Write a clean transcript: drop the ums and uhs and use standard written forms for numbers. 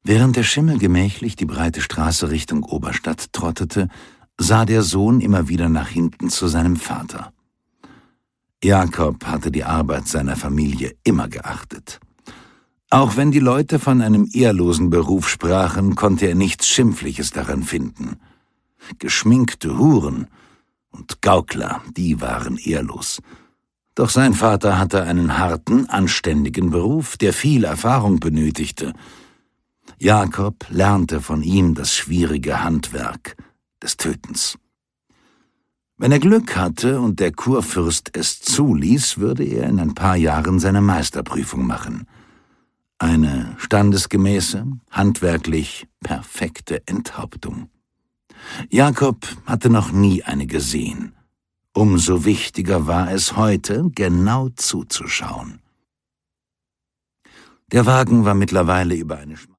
Während der Schimmel gemächlich die breite Straße Richtung Oberstadt trottete, sah der Sohn immer wieder nach hinten zu seinem Vater. Jakob hatte die Arbeit seiner Familie immer geachtet. Auch wenn die Leute von einem ehrlosen Beruf sprachen, konnte er nichts Schimpfliches daran finden. Geschminkte Huren und Gaukler, die waren ehrlos. Doch sein Vater hatte einen harten, anständigen Beruf, der viel Erfahrung benötigte. Jakob lernte von ihm das schwierige Handwerk des Tötens. Wenn er Glück hatte und der Kurfürst es zuließ, würde er in ein paar Jahren seine Meisterprüfung machen. Eine standesgemäße, handwerklich perfekte Enthauptung. Jakob hatte noch nie eine gesehen. Umso wichtiger war es heute, genau zuzuschauen. Der Wagen war mittlerweile über eine